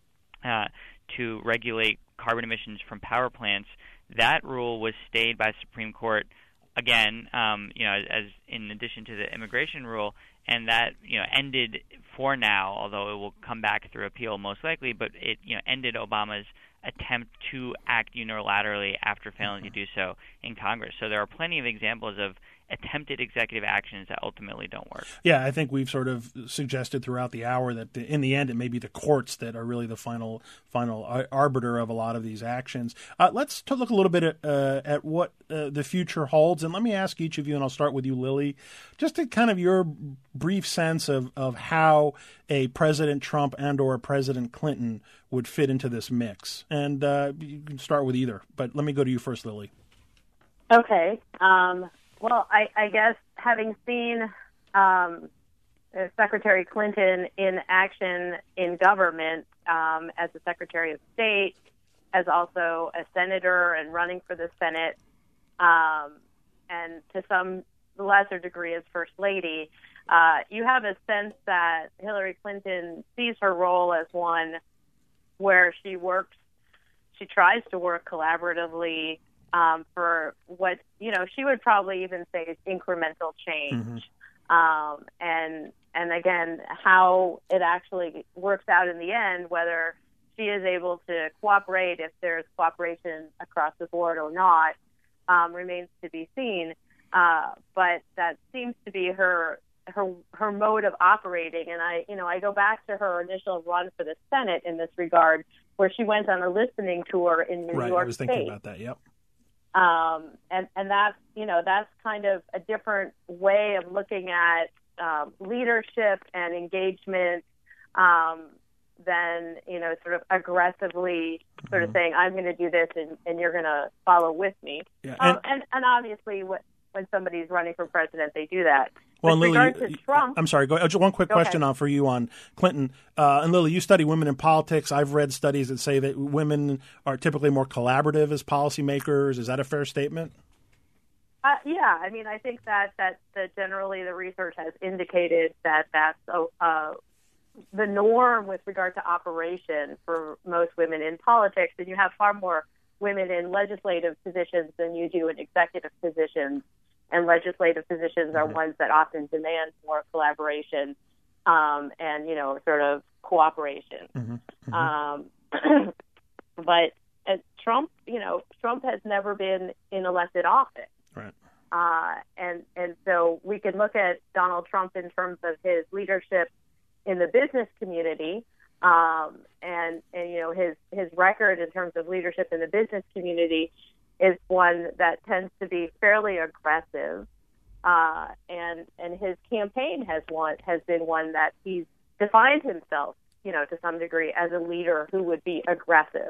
uh, to regulate carbon emissions from power plants, that rule was stayed by the Supreme Court again, um, you know, as, as in addition to the immigration rule, and that, you know, ended for now, although it will come back through appeal most likely, but it, you know, ended Obama's attempt to act unilaterally after failing to do so in Congress. So there are plenty of examples of attempted executive actions that ultimately don't work. Yeah, I think we've sort of suggested throughout the hour that the, in the end it may be the courts that are really the final final arbiter of a lot of these actions. Uh, let's to look a little bit at, uh, at what uh, the future holds, and let me ask each of you, and I'll start with you, Lily, just to kind of your brief sense of, of how a President Trump and or a President Clinton would fit into this mix. And uh, you can start with either, but let me go to you first, Lily. Okay. Um Well, I, I guess having seen um, Secretary Clinton in action in government, um, as the Secretary of State, as also a senator and running for the Senate, um, and to some lesser degree as First Lady, uh, you have a sense that Hillary Clinton sees her role as one where she works, she tries to work collaboratively um, for what, you know, she would probably even say is incremental change. Mm-hmm. Um, and, and again, how it actually works out in the end, whether she is able to cooperate, if there's cooperation across the board or not, um, remains to be seen. Uh, but that seems to be her her her mode of operating. And I, you know, I go back to her initial run for the Senate in this regard, where she went on a listening tour in New right, York State. Right, I was thinking State. about that. Yep. Um, and and that's you know that's kind of a different way of looking at um, leadership and engagement um, than you know sort of aggressively sort of mm-hmm. saying I'm going to do this and, and you're going to follow with me. Yeah, and, um, and and obviously what. When somebody's running for president, they do that. Well, With Lily, regard to Trump, I'm sorry. Go, just one quick go question ahead. on for you on Clinton. Uh, and Lily, you study women in politics. I've read studies that say that women are typically more collaborative as policymakers. Is that a fair statement? Uh, yeah, I mean, I think that that, that generally the research has indicated that that's uh, the norm with regard to operation for most women in politics, and you have far more women in legislative positions than you do in executive positions. And legislative positions are mm-hmm. ones that often demand more collaboration um, and, you know, sort of cooperation. Mm-hmm. Mm-hmm. Um, but uh, Trump, you know, Trump has never been in elected office. Right. Uh, and, and so we can look at Donald Trump in terms of his leadership in the business community um, and, and, you know, his, his record in terms of leadership in the business community is one that tends to be fairly aggressive, uh, and and his campaign has one has been one that he's defined himself, you know, to some degree as a leader who would be aggressive,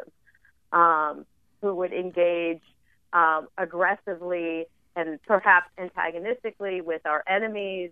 um, who would engage um, aggressively and perhaps antagonistically with our enemies,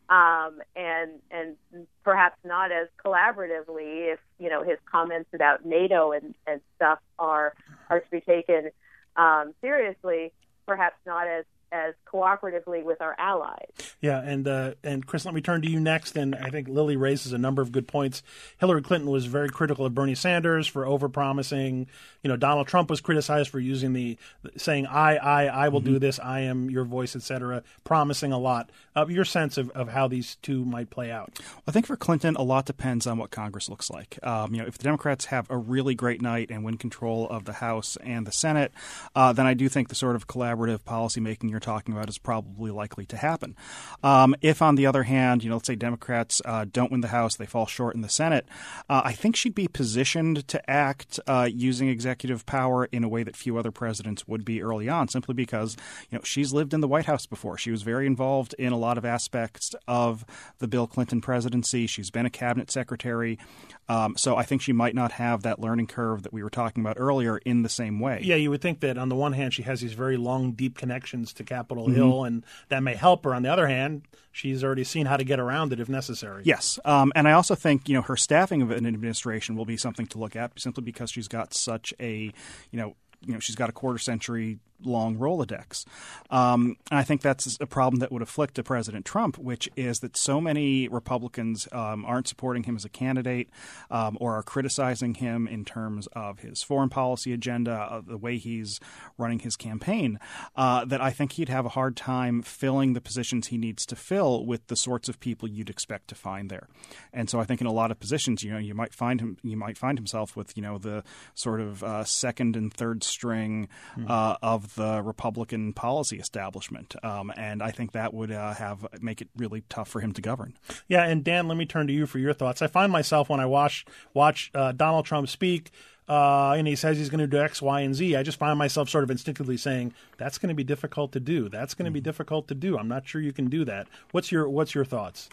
um, and and perhaps not as collaboratively if you know his comments about NATO and, and stuff are are to be taken. Um, seriously, perhaps not as, as cooperatively with our allies. Yeah, and uh, and Chris, let me turn to you next. And I think Lily raises a number of good points. Hillary Clinton was very critical of Bernie Sanders for overpromising. You know, Donald Trump was criticized for using the saying I I I will mm-hmm. do this, I am your voice, et cetera, promising a lot. Uh, your sense of, of how these two might play out? I think for Clinton, a lot depends on what Congress looks like. Um, you know, if the Democrats have a really great night and win control of the House and the Senate, uh, then I do think the sort of collaborative policymaking you're talking about is probably likely to happen. Um, if, on the other hand, you know, let's say Democrats uh, don't win the House, they fall short in the Senate, uh, I think she'd be positioned to act uh, using executive power in a way that few other presidents would be early on, simply because, you know, she's lived in the White House before. She was very involved in a lot of aspects of the Bill Clinton presidency. She's been a cabinet secretary. Um, so I think she might not have that learning curve that we were talking about earlier in the same way. Yeah, you would think that on the one hand, she has these very long, deep connections to Capitol mm-hmm. Hill, and that may help her. On the other hand, she's already seen how to get around it if necessary. Yes. Um, and I also think, you know, her staffing of an administration will be something to look at simply because she's got such a, you know, you know, she's got a quarter century long Rolodex. Um, and I think that's a problem that would afflict a President Trump, which is that so many Republicans um, aren't supporting him as a candidate um, or are criticizing him in terms of his foreign policy agenda, uh, the way he's running his campaign, uh, that I think he'd have a hard time filling the positions he needs to fill with the sorts of people you'd expect to find there. And so I think in a lot of positions, you know, you might find him, you might find himself with, you know, the sort of uh, second and third string uh, of the Republican policy establishment, um, and I think that would uh, have make it really tough for him to govern. Yeah, and Dan, let me turn to you for your thoughts. I find myself when I watch watch uh, Donald Trump speak, uh, and he says he's going to do X, Y, and Z, I just find myself sort of instinctively saying that's going to be difficult to do. That's going to mm-hmm. be difficult to do. I'm not sure you can do that. What's your What's your thoughts?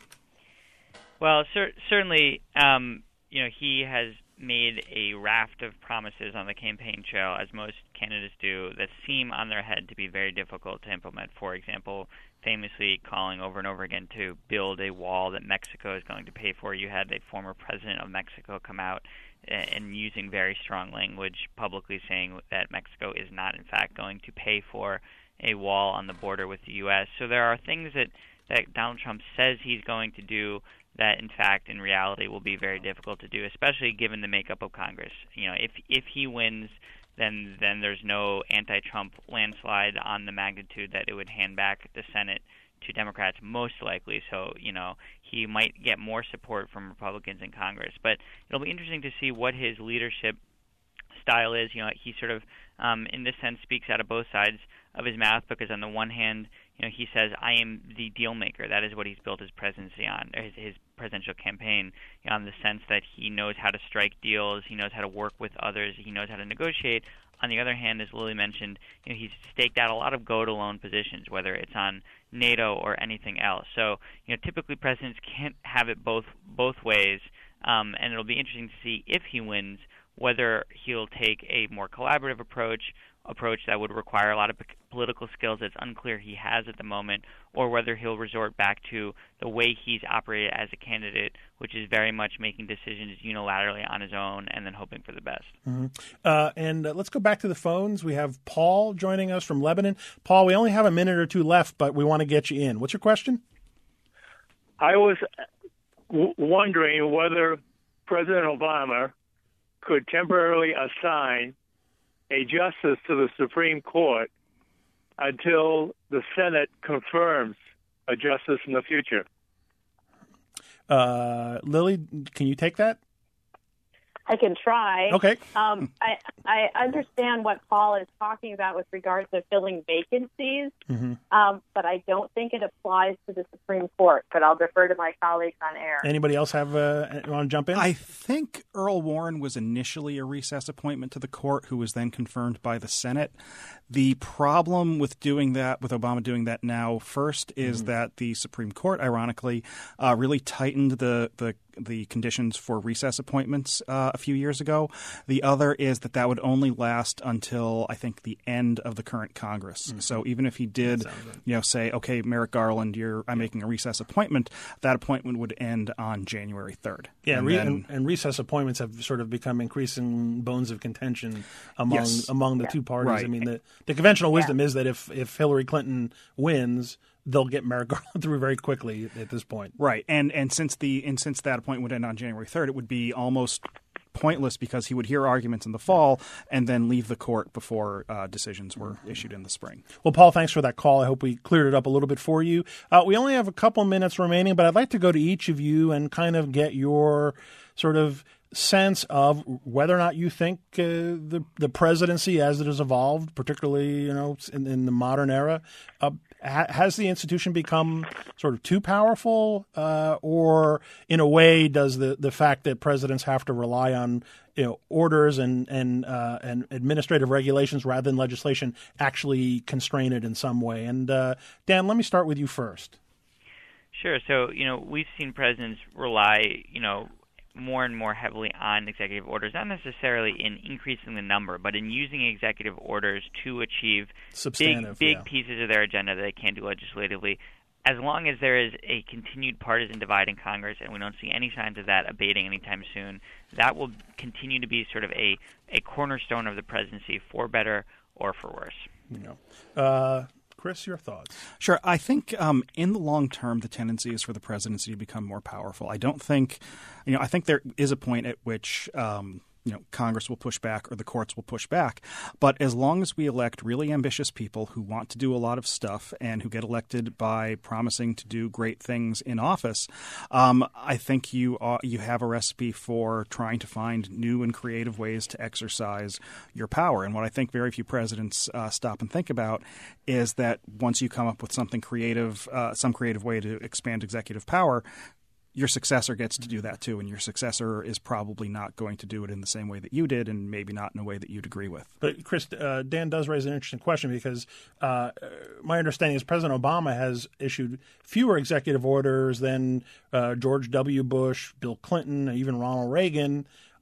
Well, cer- certainly, um, you know, he has made a raft of promises on the campaign trail, as most candidates do, that seem on their head to be very difficult to implement. For example, famously calling over and over again to build a wall that Mexico is going to pay for. You had a former president of Mexico come out and using very strong language publicly saying that Mexico is not, in fact, going to pay for a wall on the border with the U S. So there are things that, that Donald Trump says he's going to do that, in fact, in reality, will be very difficult to do, especially given the makeup of Congress. You know, if if he wins, then then there's no anti-Trump landslide on the magnitude that it would hand back the Senate to Democrats, most likely. So, you know, he might get more support from Republicans in Congress. But it'll be interesting to see what his leadership style is. You know, he sort of, um, in this sense, speaks out of both sides of his mouth, because on the one hand, you know, he says, I am the deal maker. That is what he's built his presidency on, or his, his presidential campaign, you know, in the sense that he knows how to strike deals, he knows how to work with others, he knows how to negotiate. On the other hand, as Lily mentioned, you know, he's staked out a lot of go-it-alone positions, whether it's on NATO or anything else. So, you know, typically presidents can't have it both both ways, um, and it'll be interesting to see if he wins whether he'll take a more collaborative approach, approach that would require a lot of p- political skills that's unclear he has at the moment, or whether he'll resort back to the way he's operated as a candidate, which is very much making decisions unilaterally on his own and then hoping for the best. Mm-hmm. Uh, and uh, let's go back to the phones. We have Paul joining us from Lebanon. Paul, we only have a minute or two left, but we want to get you in. What's your question? I was w- wondering whether President Obama could temporarily assign a justice to the Supreme Court until the Senate confirms a justice in the future. Uh, Lily, can you take that? I can try. Okay. Um, I I understand what Paul is talking about with regards to filling vacancies, mm-hmm. um, but I don't think it applies to the Supreme Court. But I'll defer to my colleagues on air. Anybody else have uh, want to jump in? I think Earl Warren was initially a recess appointment to the court, who was then confirmed by the Senate. The problem with doing that, with Obama doing that now, first is mm-hmm. that the Supreme Court, ironically, uh, really tightened the the the conditions for recess appointments uh, a few years ago. The other is that that would only last until, I think, the end of the current Congress. Mm-hmm. So even if he did, you know, say, okay, Merrick Garland, you're I'm making a recess appointment, that appointment would end on January third. Yeah, and, re- then, and, and recess appointments have sort of become increasing bones of contention among yes. among the yeah. two parties. Right. I mean, the, the conventional wisdom yeah. is that if, if Hillary Clinton wins, they'll get Merrick Garland through very quickly at this point. Right. And and since the and since that appointment would end on January third, it would be almost pointless because he would hear arguments in the fall and then leave the court before uh, decisions were issued in the spring. Well, Paul, thanks for that call. I hope we cleared it up a little bit for you. Uh, we only have a couple minutes remaining, but I'd like to go to each of you and kind of get your sort of sense of whether or not you think uh, the the presidency as it has evolved, particularly you know in, in the modern era, uh, ha- has the institution become sort of too powerful, uh, or in a way does the, the fact that presidents have to rely on you know orders and and uh, and administrative regulations rather than legislation actually constrain it in some way? And uh, Dan, let me start with you first. Sure. So you know we've seen presidents rely you know. more and more heavily on executive orders, not necessarily in increasing the number, but in using executive orders to achieve big, big yeah. pieces of their agenda that they can't do legislatively. As long as there is a continued partisan divide in Congress, and we don't see any signs of that abating anytime soon, that will continue to be sort of a, a cornerstone of the presidency, for better or for worse. You know. Uh, Chris, your thoughts? Sure. I think um, in the long term, the tendency is for the presidency to become more powerful. I don't think, you know, I think there is a point at which, um, you know, Congress will push back or the courts will push back. But as long as we elect really ambitious people who want to do a lot of stuff and who get elected by promising to do great things in office, um, I think you are, you have a recipe for trying to find new and creative ways to exercise your power. And what I think very few presidents uh, stop and think about is that once you come up with something creative, uh, some creative way to expand executive power, your successor gets to do that too, and your successor is probably not going to do it in the same way that you did, and maybe not in a way that you'd agree with. But Chris, uh, Dan does raise an interesting question because uh, my understanding is President Obama has issued fewer executive orders than uh, George W. Bush, Bill Clinton, even Ronald Reagan.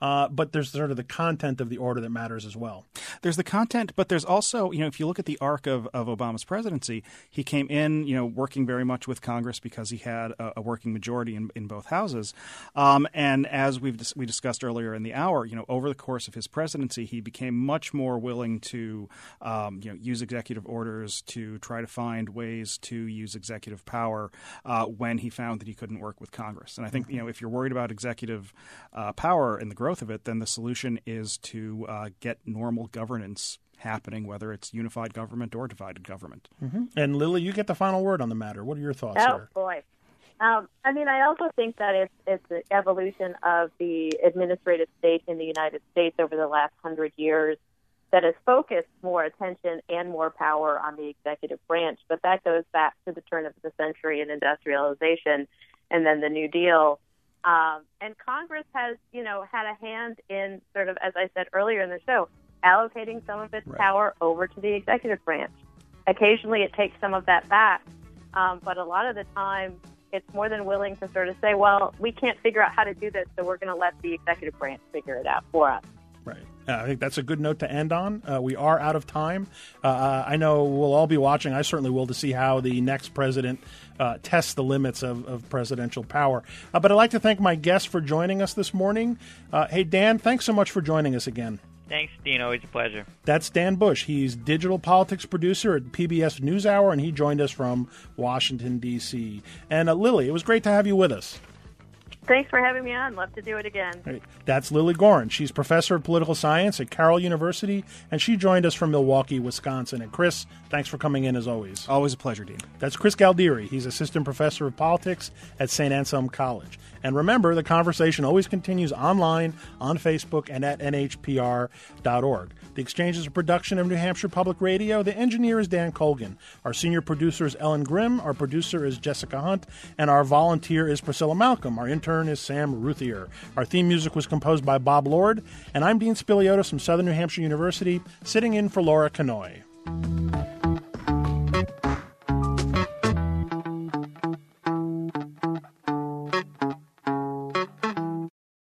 uh, but there's sort of the content of the order that matters as well. There's the content, but there's also, you know, if you look at the arc of, of Obama's presidency, he came in, you know, working very much with Congress because he had a, a working majority in, in both houses. Um, and as we've dis- we discussed earlier in the hour, you know, over the course of his presidency, he became much more willing to, um, you know, use executive orders to try to find ways to use executive power uh, when he found that he couldn't work with Congress. And I think, you know, if you're worried about executive uh, power and the growth of it, then the solution is to uh, get normal governance happening, whether it's unified government or divided government. Mm-hmm. And Lily, you get the final word on the matter. What are your thoughts oh, here? Oh, boy. Um, I mean, I also think that it's, it's the evolution of the administrative state in the United States over the last hundred years that has focused more attention and more power on the executive branch. But that goes back to the turn of the century and industrialization and then the New Deal. Um, and Congress has, you know, had a hand in sort of, as I said earlier in the show, allocating some of its right. power over to the executive branch. Occasionally it takes some of that back, um, but a lot of the time it's more than willing to sort of say, well, we can't figure out how to do this, so we're going to let the executive branch figure it out for us. Right. Uh, I think that's a good note to end on. Uh, we are out of time. Uh, I know we'll all be watching. I certainly will, to see how the next president uh, tests the limits of, of presidential power. Uh, but I'd like to thank my guests for joining us this morning. Uh, hey, Dan, thanks so much for joining us again. Thanks, Dean. Always a pleasure. That's Dan Bush. He's digital politics producer at P B S NewsHour, and he joined us from Washington, D C. And uh, Lily, it was great to have you with us. Thanks for having me on. Love to do it again. Right. That's Lily Goren. She's professor of political science at Carroll University, and she joined us from Milwaukee, Wisconsin. And Chris, thanks for coming in as always. Always a pleasure, Dean. That's Chris Galdieri. He's assistant professor of politics at Saint Anselm College. And remember, the conversation always continues online, on Facebook, and at N H P R dot org. The Exchange is a production of New Hampshire Public Radio. The engineer is Dan Colgan. Our senior producer is Ellen Grimm. Our producer is Jessica Hunt. And our volunteer is Priscilla Malcolm. Our intern is Sam Ruthier. Our theme music was composed by Bob Lord. And I'm Dean Spiliotis from Southern New Hampshire University, sitting in for Laura Kanoy.